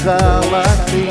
сказала ты,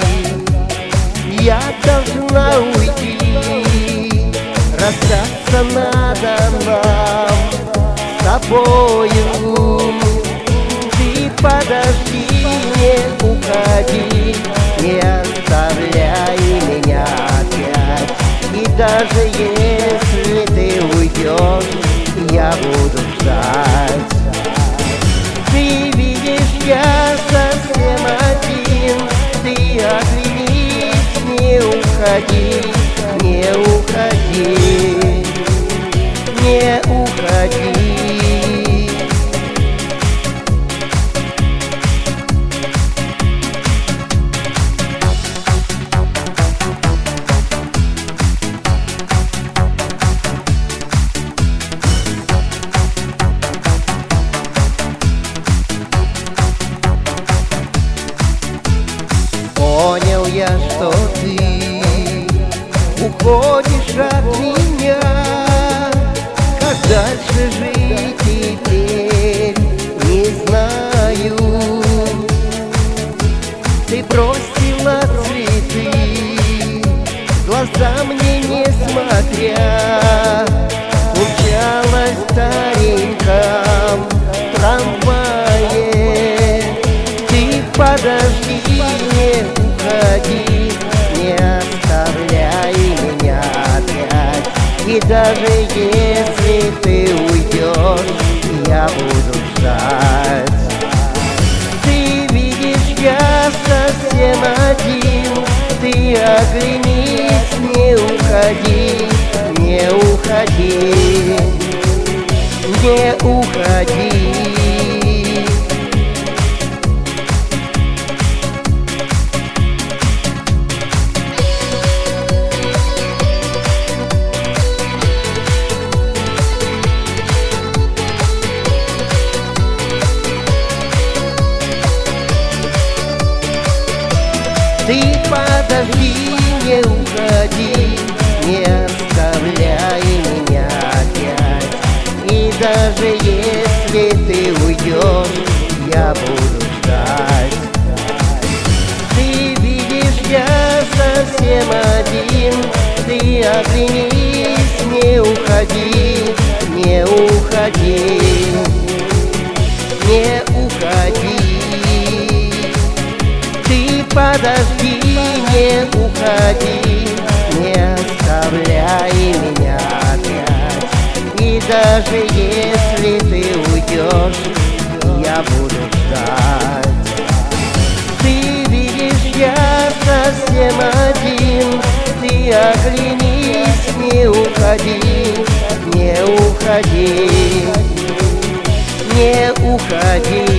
я должна уйти. Расстаться надо нам с тобою. Ты подожди, не уходи, не оставляй меня опять. И даже если ты уйдешь, я буду ждать. Ты видишь, я совсем один. Ты оглянись, не уходи, не уходи, не уходи. Понял я, что ты уходишь от меня. Как дальше жить теперь, не знаю. Ты бросила цветы, в глаза мне не смотря, умчалась в стареньком трамвае. Ты подожди, не уходи, не оставляй меня опять. И даже если ты уйдешь, я буду ждать. Ты видишь, я совсем один. Ты оглянись, не уходи, не уходи, не уходи. Ты подожди, не уходи, не оставляй меня опять. И даже если ты уйдешь, я буду ждать. Ты видишь, я совсем один. Ты оглянись, не уходи, не уходи, не уходи. Подожди, не уходи, не оставляй меня опять. И даже если ты уйдешь, я буду ждать. Ты видишь, я совсем один. Ты оглянись, не уходи, не уходи, не уходи.